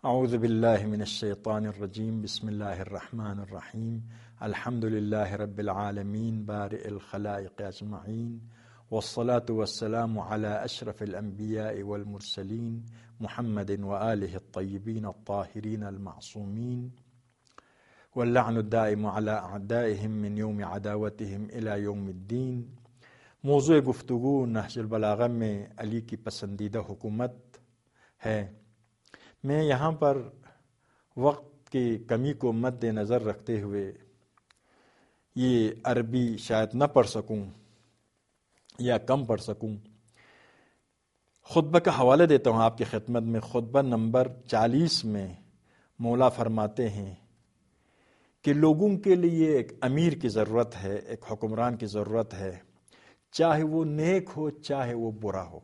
اعوذ باللہ من الشیطان الرجیم بسم اللہ الرحمن الرحیم الحمد للہ رب العالمین بارئ الخلائق اجمعین والصلاة والسلام علی اشرف الانبیاء والمرسلین محمد وآلہ الطیبین الطاہرین المعصومین واللعن الدائم علی اعدائهم من یوم عداوتهم الى یوم الدین۔ موضوع گفتگو نہج البلاغہ میں علی کی پسندیدہ حکومت ہے۔ میں یہاں پر وقت کی کمی کو مد نظر رکھتے ہوئے یہ عربی شاید نہ پڑھ سکوں یا کم پڑھ سکوں، خطبہ کا حوالہ دیتا ہوں آپ کی خدمت میں۔ خطبہ نمبر 40 میں مولا فرماتے ہیں کہ لوگوں کے لیے ایک امیر کی ضرورت ہے، ایک حکمران کی ضرورت ہے، چاہے وہ نیک ہو چاہے وہ برا ہو،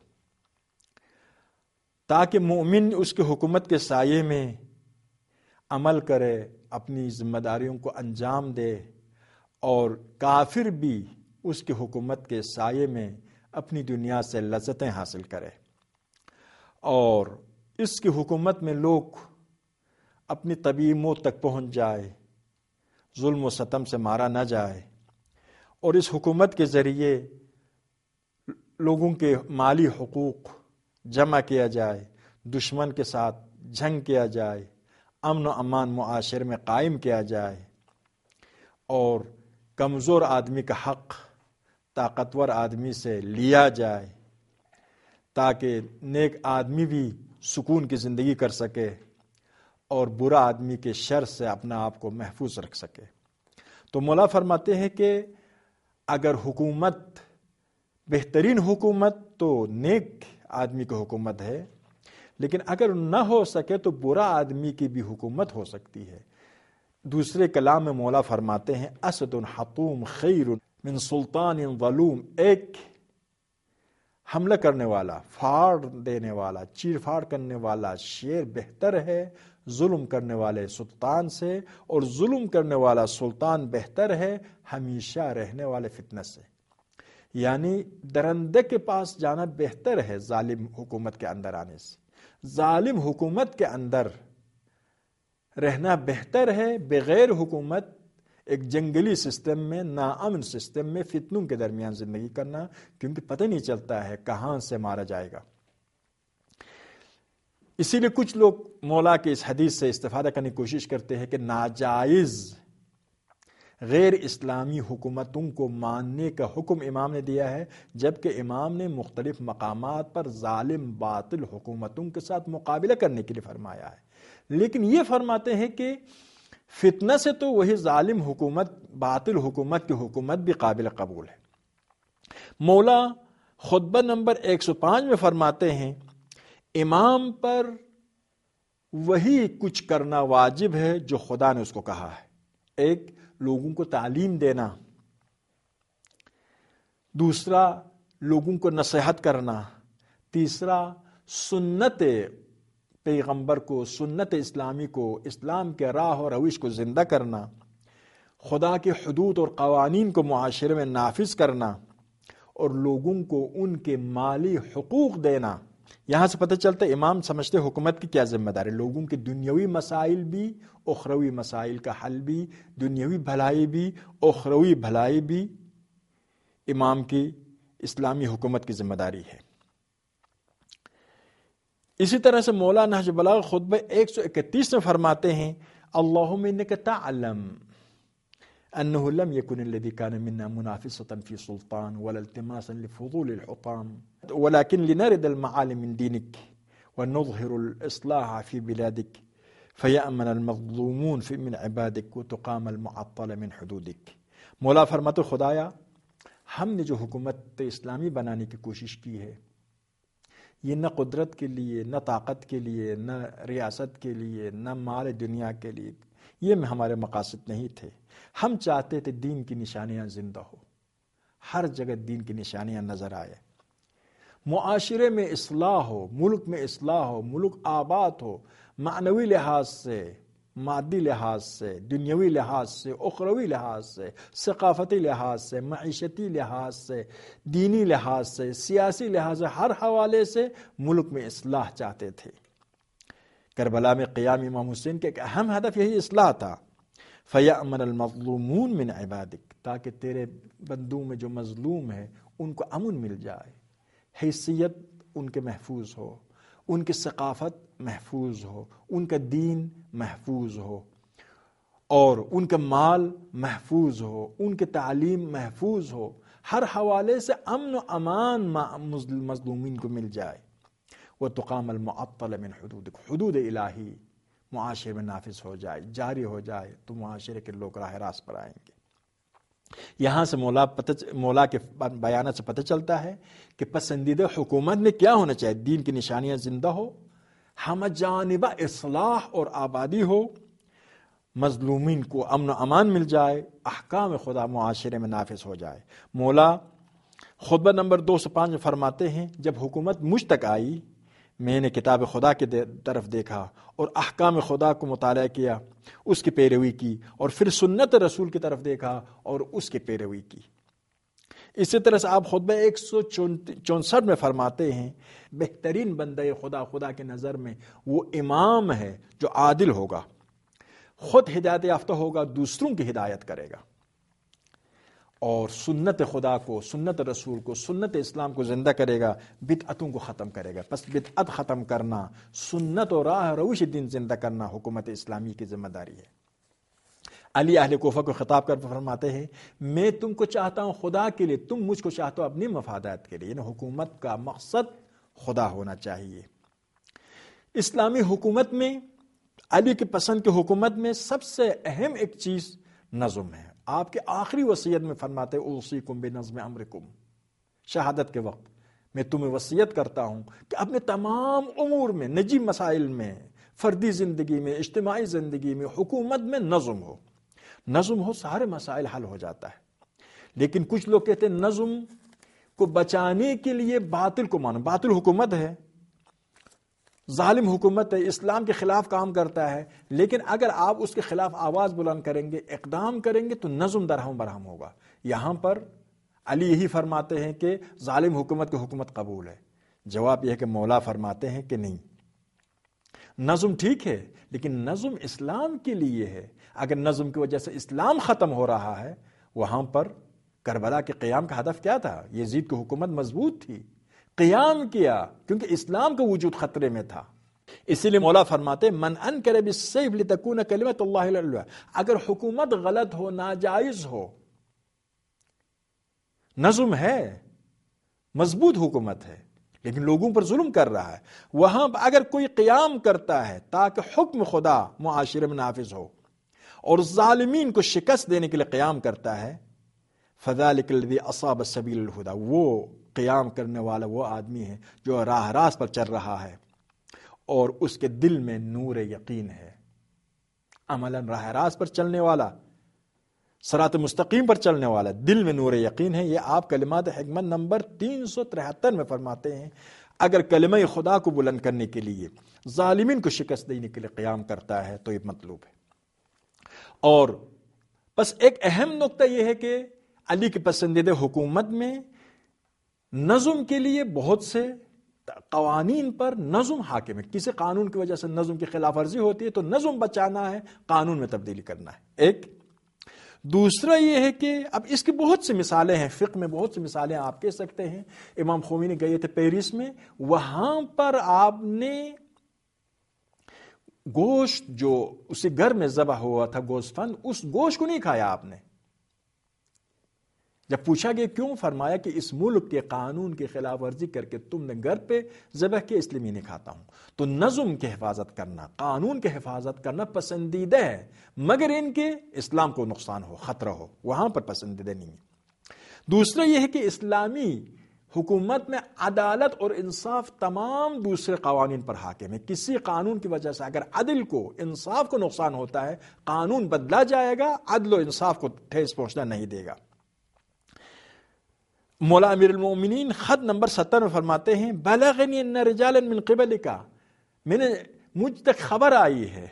تاکہ مومن اس کے حکومت کے سائے میں عمل کرے، اپنی ذمہ داریوں کو انجام دے، اور کافر بھی اس کی حکومت کے سائے میں اپنی دنیا سے لذتیں حاصل کرے، اور اس کی حکومت میں لوگ اپنی طبیعی موت تک پہنچ جائے، ظلم و ستم سے مارا نہ جائے، اور اس حکومت کے ذریعے لوگوں کے مالی حقوق جمع کیا جائے، دشمن کے ساتھ جنگ کیا جائے، امن و امان معاشرے میں قائم کیا جائے، اور کمزور آدمی کا حق طاقتور آدمی سے لیا جائے، تاکہ نیک آدمی بھی سکون کی زندگی کر سکے اور برا آدمی کے شر سے اپنا آپ کو محفوظ رکھ سکے۔ تو مولا فرماتے ہیں کہ اگر حکومت بہترین حکومت تو نیک آدمی کی حکومت ہے، لیکن اگر نہ ہو سکے تو برا آدمی کی بھی حکومت ہو سکتی ہے۔ دوسرے کلام میں مولا فرماتے ہیں اسد حطوم خیر من سلطان ظلوم، ایک حملہ کرنے والا، پھاڑ دینے والا، چیر پھاڑ کرنے والا شیر بہتر ہے ظلم کرنے والے سلطان سے، اور ظلم کرنے والا سلطان بہتر ہے ہمیشہ رہنے والے فتنہ سے۔ یعنی درندے کے پاس جانا بہتر ہے ظالم حکومت کے اندر آنے سے، ظالم حکومت کے اندر رہنا بہتر ہے بغیر حکومت ایک جنگلی سسٹم میں، ناامن سسٹم میں فتنوں کے درمیان زندگی کرنا، کیونکہ پتہ نہیں چلتا ہے کہاں سے مارا جائے گا۔ اسی لیے کچھ لوگ مولا کے اس حدیث سے استفادہ کرنے کی کوشش کرتے ہیں کہ ناجائز غیر اسلامی حکومتوں کو ماننے کا حکم امام نے دیا ہے، جبکہ امام نے مختلف مقامات پر ظالم باطل حکومتوں کے ساتھ مقابلہ کرنے کے لیے فرمایا ہے، لیکن یہ فرماتے ہیں کہ فتنہ سے تو وہی ظالم حکومت، باطل حکومت کی حکومت بھی قابل قبول ہے۔ مولا خطبہ نمبر 105 میں فرماتے ہیں امام پر وہی کچھ کرنا واجب ہے جو خدا نے اس کو کہا ہے۔ ایک، لوگوں کو تعلیم دینا، دوسرا لوگوں کو نصیحت کرنا، تیسرا سنت پیغمبر کو، سنت اسلامی کو، اسلام کے راہ اور روش کو زندہ کرنا، خدا کے حدود اور قوانین کو معاشرے میں نافذ کرنا، اور لوگوں کو ان کے مالی حقوق دینا۔ یہاں سے پتہ چلتا ہے امام سمجھتے حکومت کی کیا ذمہ داری، لوگوں کے دنیاوی مسائل بھی، اخروی مسائل کا حل بھی، دنیاوی بھلائی بھی، اخروی بھلائی بھی امام کی اسلامی حکومت کی ذمہ داری ہے۔ اسی طرح سے مولا نہج البلاغہ خطبہ 131 میں فرماتے ہیں اللہم انک تعلم انه لم يكن الذي كان منا منافسة في سلطان ولا التماسا لفضول الحطام ولكن لنرد المعالم من دينك ونظهر الإصلاح في بلادك فيأمن المظلومون من عبادك وتقام المعطل من حدودك۔ مولا فرماتے خدایا ہم نے جو حکومت اسلامی بنانے کی کوشش کی ہے، یہ نہ قدرت کے لیے، نہ طاقت کے لیے، نہ ریاست کے لیے، نہ مال دنیا کے لیے، یہ ہمارے مقاصد نہیں تھے۔ ہم چاہتے تھے دین کی نشانیاں زندہ ہو، ہر جگہ دین کی نشانیاں نظر آئے، معاشرے میں اصلاح ہو، ملک میں اصلاح ہو، ملک آباد ہو، معنوی لحاظ سے، مادی لحاظ سے، دنیاوی لحاظ سے، اخروی لحاظ سے، ثقافتی لحاظ سے، معیشتی لحاظ سے، دینی لحاظ سے، سیاسی لحاظ سے، ہر حوالے سے ملک میں اصلاح چاہتے تھے۔ کربلا میں قیام امام حسین کا ایک اہم ہدف یہی اصلاح تھا. فَيَأْمَنَ الْمَظْلُومُونَ مِنْ عِبَادِكَ، تاکہ تیرے بندوں میں جو مظلوم ہے ان کو امن مل جائے، حیثیت ان کے محفوظ ہو، ان کی ثقافت محفوظ ہو، ان کا دین محفوظ ہو، اور ان کا مال محفوظ ہو، ان کی تعلیم محفوظ ہو، ہر حوالے سے امن و امان مظلومین کو مل جائے. وَتُقَامَ الْمُعَطَّلَ مِنْ حُدُودِكَ، حدود الہی معاشرے میں نافذ ہو جائے، جاری ہو جائے، تو معاشرے کے لوگ راہ راست پر آئیں گے. یہاں سے مولا کے بیانات سے پتہ چلتا ہے کہ پسندیدہ حکومت میں کیا ہونا چاہیے. دین کی نشانیاں زندہ ہو، ہم جانبہ اصلاح اور آبادی ہو، مظلومین کو امن و امان مل جائے، احکام خدا معاشرے میں نافذ ہو جائے. مولا خطبہ نمبر 205 میں فرماتے ہیں، جب حکومت مجھ تک آئی میں نے کتاب خدا کی طرف دیکھا اور احکام خدا کو مطالعہ کیا، اس کی پیروی کی، اور پھر سنت رسول کی طرف دیکھا اور اس کی پیروی کی. اسی طرح سے آپ خطبہ 164 میں فرماتے ہیں، بہترین بندہ خدا کی نظر میں وہ امام ہے جو عادل ہوگا، خود ہدایت یافتہ ہوگا، دوسروں کی ہدایت کرے گا، اور سنت خدا کو، سنت رسول کو، سنت اسلام کو زندہ کرے گا، بدعتوں کو ختم کرے گا. پس بدعت ختم کرنا، سنت اور راہ روش دین زندہ کرنا حکومت اسلامی کی ذمہ داری ہے. علی اہل کوفہ کو خطاب کر فرماتے ہیں، میں تم کو چاہتا ہوں خدا کے لیے، تم مجھ کو چاہتے ہو اپنی مفادات کے لیے. یعنی حکومت کا مقصد خدا ہونا چاہیے. اسلامی حکومت میں، علی کی پسند کی حکومت میں سب سے اہم ایک چیز نظم ہے. آپ کے آخری وصیت میں فرماتے اوصیکم بنظم امرکم، شہادت کے وقت میں تمہیں وصیت کرتا ہوں کہ اپنے تمام امور میں، نجی مسائل میں، فردی زندگی میں، اجتماعی زندگی میں، حکومت میں نظم ہو. نظم ہو، سارے مسائل حل ہو جاتا ہے. لیکن کچھ لوگ کہتے ہیں نظم کو بچانے کے لیے باطل کو مانو. باطل حکومت ہے، ظالم حکومت ہے، اسلام کے خلاف کام کرتا ہے، لیکن اگر آپ اس کے خلاف آواز بلند کریں گے، اقدام کریں گے تو نظم درہم برہم ہوگا. یہاں پر علی یہی فرماتے ہیں کہ ظالم حکومت کی حکومت قبول ہے. جواب یہ ہے کہ مولا فرماتے ہیں کہ نہیں، نظم ٹھیک ہے لیکن نظم اسلام کے لیے ہے. اگر نظم کی وجہ سے اسلام ختم ہو رہا ہے، وہاں پر کربلا کے قیام کا ہدف کیا تھا؟ یزید کی حکومت مضبوط تھی، قیام کیا کیونکہ اسلام کا وجود خطرے میں تھا. اسی لیے مولا فرماتے من انکر بالسیف لتکون کلمۃ اللہ العلیٰ. اگر حکومت غلط ہو، ناجائز ہو، نظم ہے، مضبوط حکومت ہے، لیکن لوگوں پر ظلم کر رہا ہے، وہاں اگر کوئی قیام کرتا ہے تاکہ حکم خدا معاشرے میں نافذ ہو اور ظالمین کو شکست دینے کے لیے قیام کرتا ہے، فذلک الذی اصاب سبیل الہدی، وہ قیام کرنے والا وہ آدمی ہے جو راہ راست پر چل رہا ہے اور اس کے دل میں نور یقین ہے. عملاً راہ راست پر چلنے والا، صراط مستقیم پر چلنے والا، دل میں نور یقین ہے. یہ آپ کلمات حکمت نمبر 373 میں فرماتے ہیں. اگر کلمہ خدا کو بلند کرنے کے لیے ظالمین کو شکست دینے کے لیے قیام کرتا ہے تو یہ مطلوب ہے. اور بس ایک اہم نقطہ یہ ہے کہ علی کی پسندیدہ حکومت میں نظم کے لیے بہت سے قوانین پر نظم حاکم ہے. کسی قانون کی وجہ سے نظم کی خلاف ورزی ہوتی ہے تو نظم بچانا ہے، قانون میں تبدیلی کرنا ہے. ایک دوسرا یہ ہے کہ اب اس کی بہت سی مثالیں ہیں، فقہ میں بہت سی مثالیں آپ کہہ سکتے ہیں. امام خمینی گئے تھے پیرس میں، وہاں پر آپ نے گوشت جو اسی گھر میں ذبح ہوا تھا، گوشت فند، اس گوشت کو نہیں کھایا آپ نے. جب پوچھا گیا کیوں، فرمایا کہ اس ملک کے قانون کی خلاف ورزی کر کے تم نے گھر پہ ذبح کیا، اس لیے میں نہیں کھاتا ہوں. تو نظم کی حفاظت کرنا، قانون کی حفاظت کرنا پسندیدہ ہے، مگر ان کے اسلام کو نقصان ہو، خطرہ ہو، وہاں پر پسندیدہ نہیں ہے. دوسرا یہ ہے کہ اسلامی حکومت میں عدالت اور انصاف تمام دوسرے قوانین پر حاکم ہے. کسی قانون کی وجہ سے اگر عدل کو، انصاف کو نقصان ہوتا ہے، قانون بدلا جائے گا، عدل و انصاف کو ٹھیس پہنچنا نہیں دے گا. مولا امیر المومنین خط نمبر 70 میں فرماتے ہیں بلغنی ان رجالا من قبلک، مجھ تک خبر آئی ہے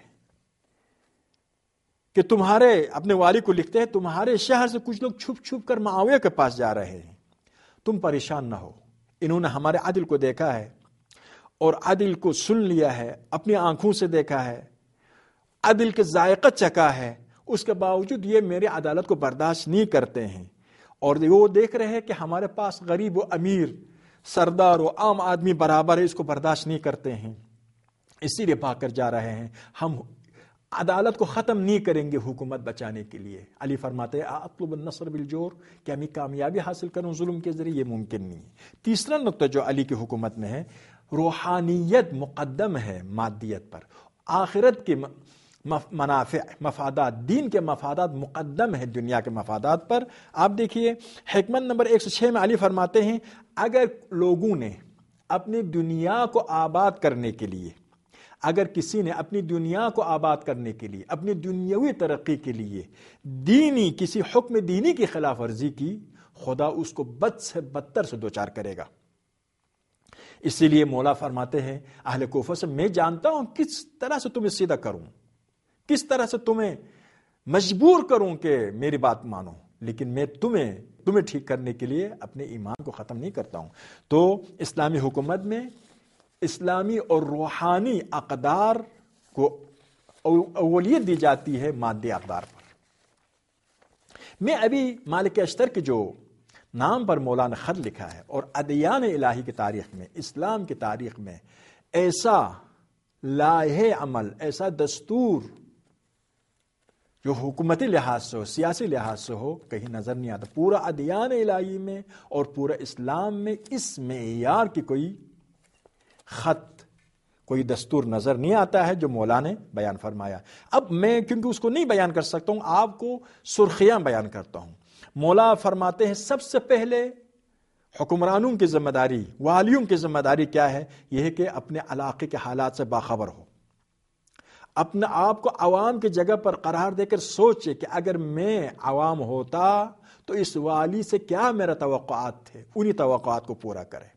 کہ تمہارے، اپنے والی کو لکھتے ہیں، تمہارے شہر سے کچھ لوگ چھپ چھپ کر معاویہ کے پاس جا رہے ہیں، تم پریشان نہ ہو، انہوں نے ہمارے عدل کو دیکھا ہے اور عدل کو سن لیا ہے، اپنی آنکھوں سے دیکھا ہے، عدل کے ذائقہ چکھا ہے، اس کے باوجود یہ میری عدالت کو برداشت نہیں کرتے ہیں، اور وہ دیکھ رہے ہیں کہ ہمارے پاس غریب و امیر، سردار و عام آدمی برابر ہے، اس کو برداشت نہیں کرتے ہیں، اسی لیے بھاگ کر جا رہے ہیں، ہم عدالت کو ختم نہیں کریں گے حکومت بچانے کے لیے۔ علی فرماتے ہیں اطلب النصر بالجور، کہ میں کامیابی حاصل کروں ظلم کے ذریعے، یہ ممکن نہیں ہے۔ تیسرا نقطہ جو علی کی حکومت میں ہے، روحانیت مقدم ہے مادیت پر، آخرت کے منافع، مفادات، دین کے مفادات مقدم ہے دنیا کے مفادات پر۔ آپ دیکھیے حکمت نمبر 106 میں علی فرماتے ہیں اگر لوگوں نے اپنی دنیا کو آباد کرنے کے لیے، اگر کسی نے اپنی دنیا کو آباد کرنے کے لیے، اپنی دنیاوی ترقی کے لیے دینی کسی حکم دینی کی خلاف ورزی کی، خدا اس کو بد سے بدتر سے دوچار کرے گا۔ اسی لیے مولا فرماتے ہیں اہل کوفہ سے، میں جانتا ہوں کس طرح سے تمہیں سیدھا کروں، کس طرح سے تمہیں مجبور کروں کہ میری بات مانو، لیکن میں تمہیں ٹھیک کرنے کے لیے اپنے ایمان کو ختم نہیں کرتا ہوں۔ تو اسلامی حکومت میں اسلامی اور روحانی اقدار کو اولویت دی جاتی ہے مادی اقدار پر۔ میں ابھی مالک اشتر کے جو نام پر مولا نے خط لکھا ہے، اور ادیان الہی کی تاریخ میں، اسلام کی تاریخ میں ایسا لائحہ عمل، ایسا دستور جو حکومتی لحاظ سے ہو، سیاسی لحاظ سے ہو، کہیں نظر نہیں آتا۔ پورا ادیان الہی میں اور پورا اسلام میں اس معیار کی کوئی خط، کوئی دستور نظر نہیں آتا ہے جو مولا نے بیان فرمایا۔ اب میں کیونکہ اس کو نہیں بیان کر سکتا ہوں، آپ کو سرخیاں بیان کرتا ہوں۔ مولا فرماتے ہیں سب سے پہلے حکمرانوں کی ذمہ داری، والیوں کی ذمہ داری کیا ہے؟ یہ ہے کہ اپنے علاقے کے حالات سے باخبر ہو، اپنے آپ کو عوام کی جگہ پر قرار دے کر سوچے کہ اگر میں عوام ہوتا تو اس والی سے کیا میرا توقعات تھے، انہی توقعات کو پورا کرے۔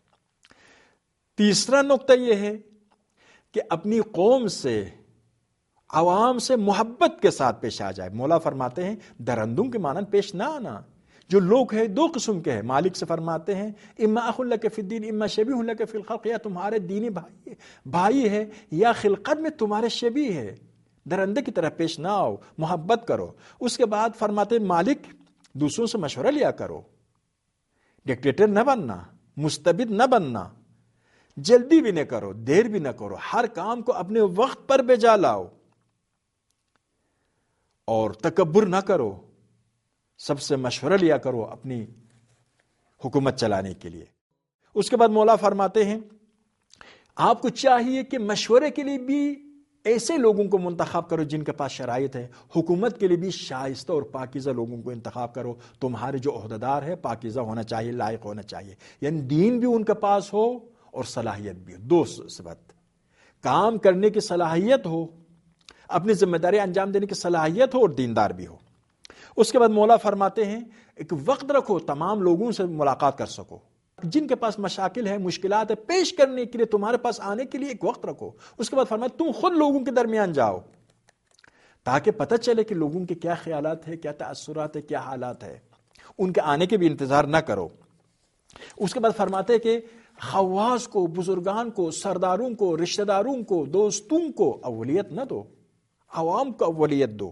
تیسرا نقطہ یہ ہے کہ اپنی قوم سے، عوام سے محبت کے ساتھ پیش آ جائے۔ مولا فرماتے ہیں درندوں کے مانند پیش نہ آنا۔ جو لوگ ہیں دو قسم کے ہیں، مالک سے فرماتے ہیں اما اخ لک فی الدین اما شبیہ لک فی الخلق، یا تمہارے دینی بھائی ہے یا خلقت میں تمہارے شبیہ ہے، درندے کی طرح پیش نہ آؤ، محبت کرو۔ اس کے بعد فرماتے ہیں مالک دوسروں سے مشورہ لیا کرو، ڈکٹیٹر نہ بننا، مستبد نہ بننا، جلدی بھی نہ کرو، دیر بھی نہ کرو، ہر کام کو اپنے وقت پر بجا لاؤ اور تکبر نہ کرو، سب سے مشورہ لیا کرو اپنی حکومت چلانے کے لیے۔ اس کے بعد مولا فرماتے ہیں آپ کو چاہیے کہ مشورے کے لیے بھی ایسے لوگوں کو منتخب کرو جن کے پاس شرائط ہے، حکومت کے لیے بھی شائستہ اور پاکیزہ لوگوں کو انتخاب کرو۔ تمہارے جو عہدیدار ہے پاکیزہ ہونا چاہیے، لائق ہونا چاہیے، یعنی دین بھی ان کے پاس ہو اور صلاحیت بھی ہو، دو صفت، کام کرنے کی صلاحیت ہو، اپنی ذمہ داری انجام دینے کی صلاحیت ہو، اور دیندار بھی ہو۔ اس کے بعد مولا فرماتے ہیں ایک وقت رکھو تمام لوگوں سے ملاقات کر سکو، جن کے پاس مشاکل ہے، مشکلات ہے، پیش کرنے کے لیے تمہارے پاس آنے کے لیے ایک وقت رکھو۔ اس کے بعد فرمایا تم خود لوگوں کے درمیان جاؤ تاکہ پتہ چلے کہ لوگوں کے کیا خیالات ہے، کیا تاثرات ہے، کیا حالات ہے، ان کے آنے کے بھی انتظار نہ کرو۔ اس کے بعد فرماتے ہیں کہ خواص کو، بزرگان کو، سرداروں کو، رشتہ داروں کو، دوستوں کو اولویت نہ دو، عوام کو اولویت دو۔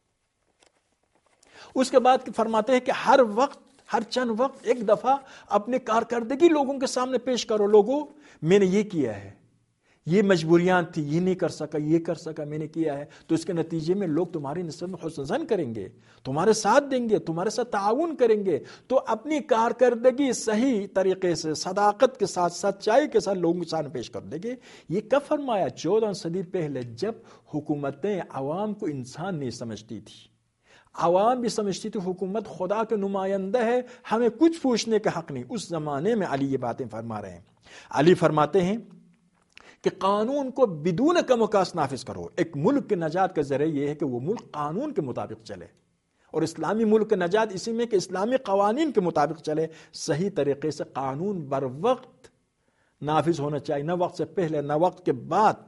اس کے بعد فرماتے ہیں کہ ہر وقت، ہر چند وقت ایک دفعہ اپنے کارکردگی لوگوں کے سامنے پیش کرو، لوگوں میں نے یہ کیا ہے، یہ مجبوریاں تھی، یہ نہیں کر سکا، یہ کر سکا، میں نے کیا ہے، تو اس کے نتیجے میں لوگ تمہاری نسبت میں حسن ظن کریں گے، تمہارے ساتھ دیں گے، تمہارے ساتھ تعاون کریں گے۔ تو اپنی کارکردگی صحیح طریقے سے، صداقت کے ساتھ، سچائی کے ساتھ لوگوں کے سامنے پیش کر دیں گے۔ یہ کب فرمایا؟ 14 صدی پہلے، جب حکومتیں عوام کو انسان نہیں سمجھتی تھی، عوام بھی سمجھتی تھی حکومت خدا کے نمائندہ ہے، ہمیں کچھ پوچھنے کا حق نہیں۔ اس زمانے میں علی یہ باتیں فرما رہے ہیں۔ علی فرماتے ہیں کہ قانون کو بدون کم و کاست نافذ کرو۔ ایک ملک کے نجات کا ذریعہ یہ ہے کہ وہ ملک قانون کے مطابق چلے، اور اسلامی ملک کے نجات اسی میں کہ اسلامی قوانین کے مطابق چلے، صحیح طریقے سے قانون بر وقت نافذ ہونا چاہیے، نہ وقت سے پہلے نہ وقت کے بعد۔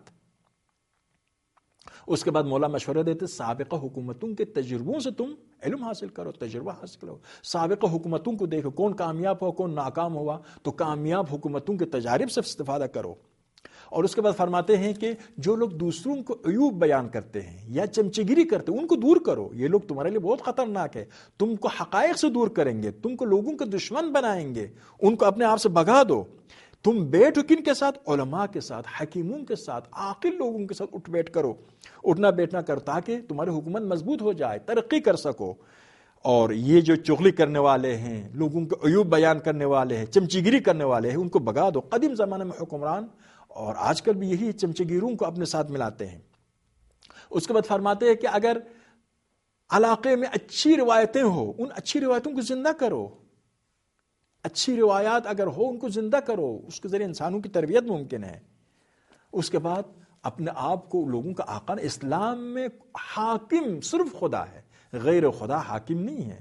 اس کے بعد مولا مشورہ دیتے سابقہ حکومتوں کے تجربوں سے تم علم حاصل کرو، تجربہ حاصل کرو، سابقہ حکومتوں کو دیکھو، کون کامیاب ہوا، کون ناکام ہوا، تو کامیاب حکومتوں کے تجارب سے استفادہ کرو۔ اور اس کے بعد فرماتے ہیں کہ جو لوگ دوسروں کو عیوب بیان کرتے ہیں یا چمچگیری کرتے ہیں ان کو دور کرو، یہ لوگ تمہارے لیے بہت خطرناک ہے، تم کو حقائق سے دور کریں گے، تم کو لوگوں کے دشمن بنائیں گے، ان کو اپنے آپ سے بھگا دو۔ تم بیٹھو کن کے ساتھ؟ علماء کے ساتھ، حکیموں کے ساتھ، عاقل لوگوں کے ساتھ اٹھ بیٹھ کرو، اٹھنا بیٹھنا کرو، تاکہ تمہاری حکومت مضبوط ہو جائے، ترقی کر سکو۔ اور یہ جو چغلی کرنے والے ہیں، لوگوں کے عیوب بیان کرنے والے ہیں، چمچگیری کرنے والے ہیں، ان کو بھگا دو۔ قدیم زمانے میں حکمران اور آج کل بھی یہی چمچگیروں کو اپنے ساتھ ملاتے ہیں۔ اس کے بعد فرماتے ہیں کہ اگر علاقے میں اچھی روایتیں ہو، ان اچھی روایتوں کو زندہ کرو، اچھی روایات اگر ہو ان کو زندہ کرو، اس کے ذریعے انسانوں کی تربیت ممکن ہے۔ اس کے بعد اپنے آپ کو لوگوں کا آقا، اسلام میں حاکم صرف خدا ہے، غیر خدا حاکم نہیں ہے،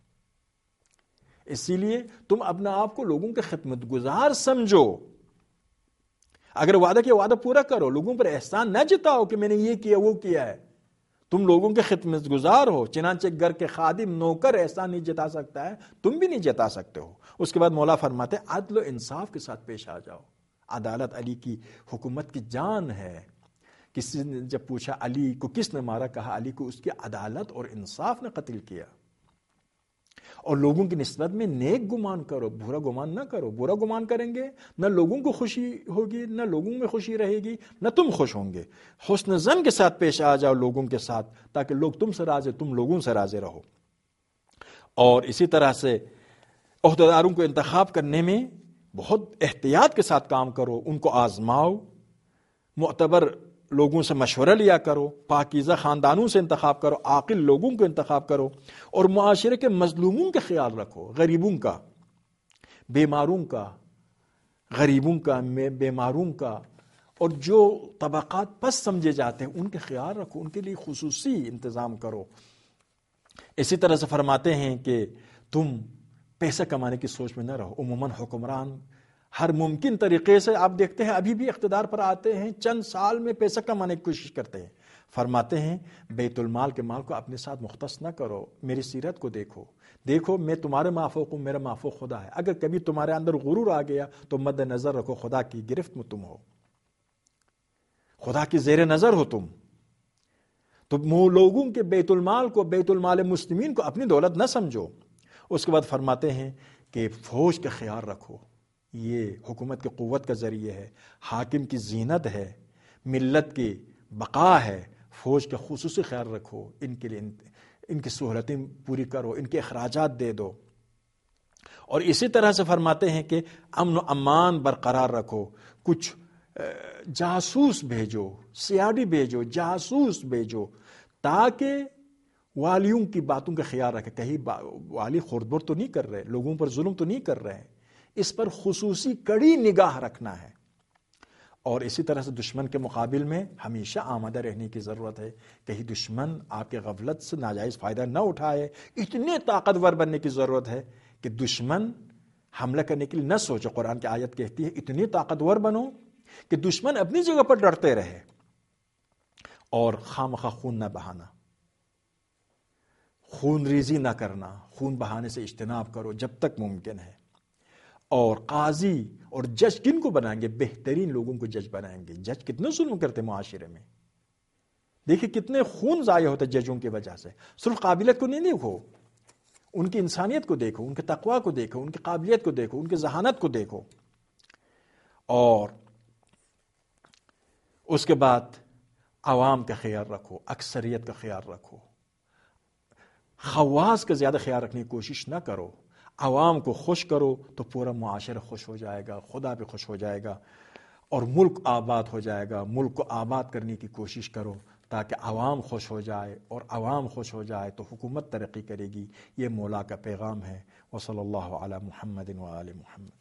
اسی لیے تم اپنے آپ کو لوگوں کے خدمت گزار سمجھو۔ اگر وعدہ کیا وعدہ پورا کرو، لوگوں پر احسان نہ جتاؤ کہ میں نے یہ کیا وہ کیا ہے، تم لوگوں کے خدمت گزار ہو، چنانچہ گھر کے خادم نوکر احسان نہیں جتا سکتا ہے، تم بھی نہیں جتا سکتے ہو۔ اس کے بعد مولا فرماتے ہیں عدل و انصاف کے ساتھ پیش آ جاؤ۔ عدالت علی کی حکومت کی جان ہے۔ کسی نے جب پوچھا علی کو کس نے مارا، کہا علی کو اس کی عدالت اور انصاف نے قتل کیا۔ اور لوگوں کی نسبت میں نیک گمان کرو، برا گمان نہ کرو۔ برا گمان کریں گے نہ لوگوں کو خوشی ہوگی، نہ لوگوں میں خوشی رہے گی، نہ تم خوش ہوں گے۔ حسن ظن کے ساتھ پیش آ جاؤ لوگوں کے ساتھ، تاکہ لوگ تم سے راضی، تم لوگوں سے راضی رہو۔ اور اسی طرح سے عہدیداروں کو انتخاب کرنے میں بہت احتیاط کے ساتھ کام کرو، ان کو آزماؤ، معتبر لوگوں سے مشورہ لیا کرو، پاکیزہ خاندانوں سے انتخاب کرو، عاقل لوگوں کو انتخاب کرو، اور معاشرے کے مظلوموں کا خیال رکھو، غریبوں کا، بیماروں کا، غریبوں کا، بیماروں کا، اور جو طبقات پس سمجھے جاتے ہیں ان کے خیال رکھو، ان کے لیے خصوصی انتظام کرو۔ اسی طرح سے فرماتے ہیں کہ تم پیسہ کمانے کی سوچ میں نہ رہو۔ عموماً حکمران ہر ممکن طریقے سے، آپ دیکھتے ہیں ابھی بھی اقتدار پر آتے ہیں، چند سال میں پیسہ کمانے کی کوشش کرتے ہیں۔ فرماتے ہیں بیت المال کے مال کو اپنے ساتھ مختص نہ کرو، میری سیرت کو دیکھو میں تمہارے مافوق ہوں، میرا مافوق خدا ہے۔ اگر کبھی تمہارے اندر غرور آ گیا تو مد نظر رکھو خدا کی گرفت میں تم ہو، خدا کی زیر نظر ہو تم۔ تو لوگوں کے بیت المال کو، بیت المال مسلمین کو اپنی دولت نہ سمجھو۔ اس کے بعد فرماتے ہیں کہ فوج کا خیال رکھو، یہ حکومت کی قوت کا ذریعہ ہے، حاکم کی زینت ہے، ملت کی بقا ہے۔ فوج کا خصوصی خیال رکھو، ان کے لیے ان کی سہولتیں پوری کرو، ان کے اخراجات دے دو۔ اور اسی طرح سے فرماتے ہیں کہ امن و امان برقرار رکھو، کچھ جاسوس بھیجو، سیاڈی بھیجو، جاسوس بھیجو، تاکہ والیوں کی باتوں کا خیال رکھے، کہیں والی خردبر تو نہیں کر رہے، لوگوں پر ظلم تو نہیں کر رہے، اس پر خصوصی کڑی نگاہ رکھنا ہے۔ اور اسی طرح سے دشمن کے مقابل میں ہمیشہ آمادہ رہنے کی ضرورت ہے، کہیں دشمن آپ کے غفلت سے ناجائز فائدہ نہ اٹھائے۔ اتنے طاقتور بننے کی ضرورت ہے کہ دشمن حملہ کرنے کے لیے نہ سوچے۔ قرآن کی آیت کہتی ہے اتنی طاقتور بنو کہ دشمن اپنی جگہ پر ڈرتے رہے، اور خامخواہ خون نہ بہانا، خون ریزی نہ کرنا، خون بہانے سے اجتناب کرو جب تک ممکن ہے۔ اور قاضی اور جج کن کو بنائیں گے؟ بہترین لوگوں کو جج بنائیں گے۔ جج کتنے ظلم کرتے معاشرے میں، دیکھیں کتنے خون ضائع ہوتے ججوں کی وجہ سے۔ صرف قابلیت کو نہیں دیکھو، ان کی انسانیت کو دیکھو، ان کے تقوی کو دیکھو، ان کی قابلیت کو دیکھو، ان کی ذہانت کو دیکھو۔ اور اس کے بعد عوام کا خیال رکھو، اکثریت کا خیال رکھو، خواص کا زیادہ خیال رکھنے کی کوشش نہ کرو۔ عوام کو خوش کرو تو پورا معاشرہ خوش ہو جائے گا، خدا بھی خوش ہو جائے گا، اور ملک آباد ہو جائے گا۔ ملک کو آباد کرنے کی کوشش کرو تاکہ عوام خوش ہو جائے، اور عوام خوش ہو جائے تو حکومت ترقی کرے گی۔ یہ مولا کا پیغام ہے۔ وصلی اللہ علی محمد وآل محمد۔